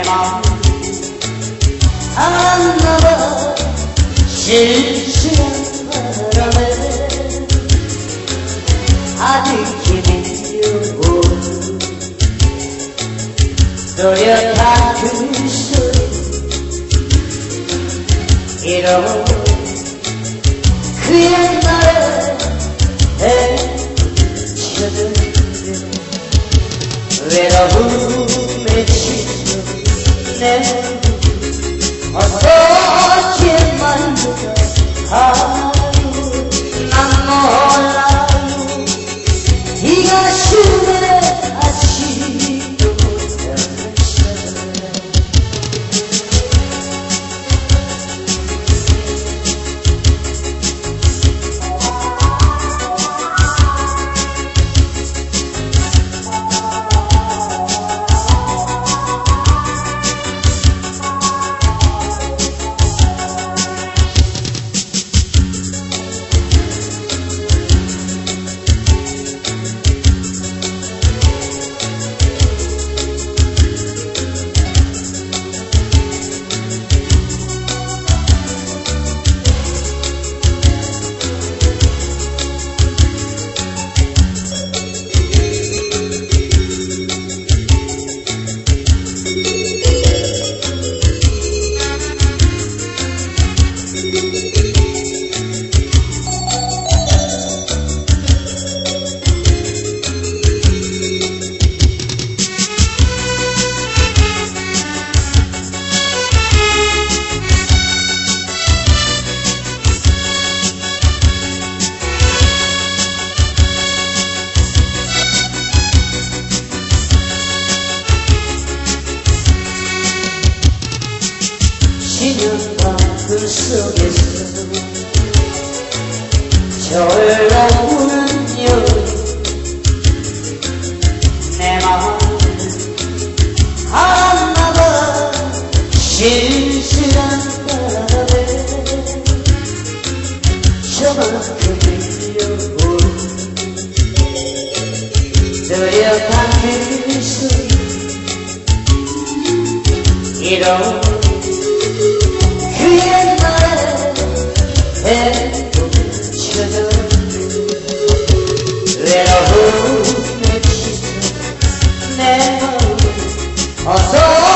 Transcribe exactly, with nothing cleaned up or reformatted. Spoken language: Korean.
마음 안나봐 실시한 바람에 아직 기대요 노력한 그 소리 이런 그 옛날에 헤쳐든 외로움에 지쳐 내 어떻게만 하루 난 몰라요 네가 쉬는 아직도 못하는 지는 밤그 속에서 절로 우는 여인 내 마음을 알았나봐 실실한 바람에 저만큼 밀려오는 노력한 그 소리 이런 그 옛날에 헤쳐져 외로움에 지쳐 내 마음을 어서